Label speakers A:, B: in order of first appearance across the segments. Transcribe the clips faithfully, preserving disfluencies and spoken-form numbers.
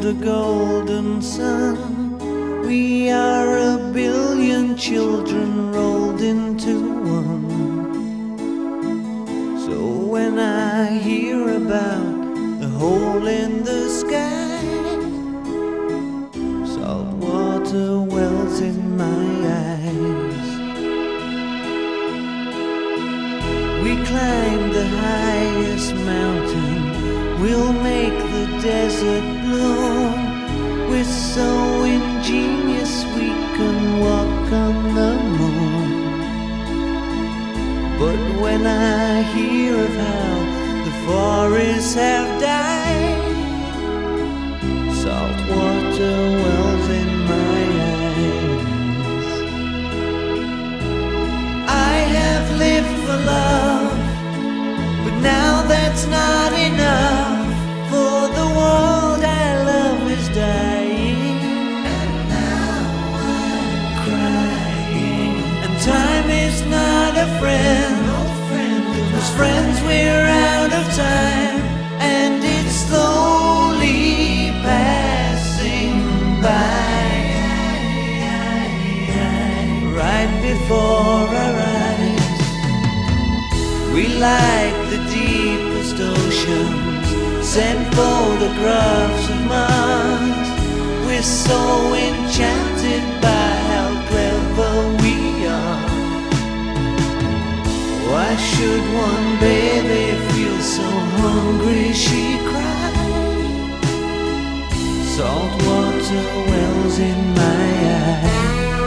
A: a golden sun. We are a billion children rolled into one. So when I hear about the hole in the sky, salt water wells in my eyes. We climb the highest mountain, we'll make the desert bloom. We're so ingenious we can walk on the moon. But when I hear of how the forests have died, salt water wells in my eyes. I have lived for love, but now that's not enough. For the world I love is dying, and now I'm crying. And time is not a friend, old friend, because friends we're out of time, and it's slowly passing by, right before our eyes. We like the deepest oceans, send photographs of Mars. We're so enchanted by how clever we are. Why should one baby feel so hungry she cried? Salt water wells in my eyes.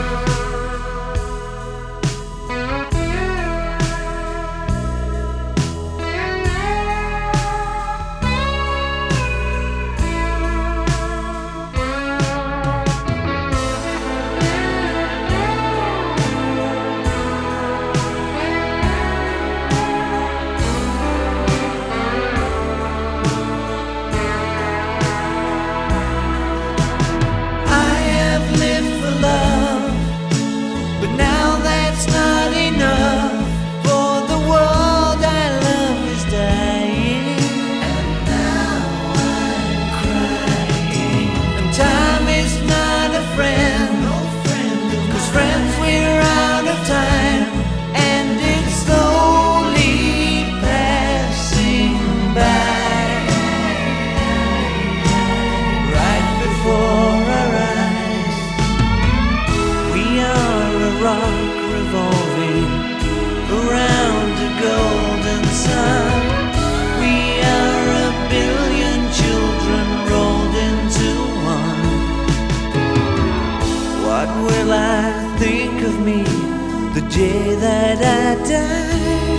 A: Rock revolving around a golden sun. We are a billion children rolled into one. What will I think of me the day that I die?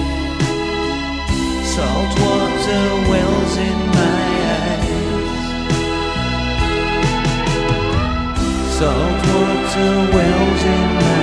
A: Salt water wells in my eyes. Salt water wells in my eyes.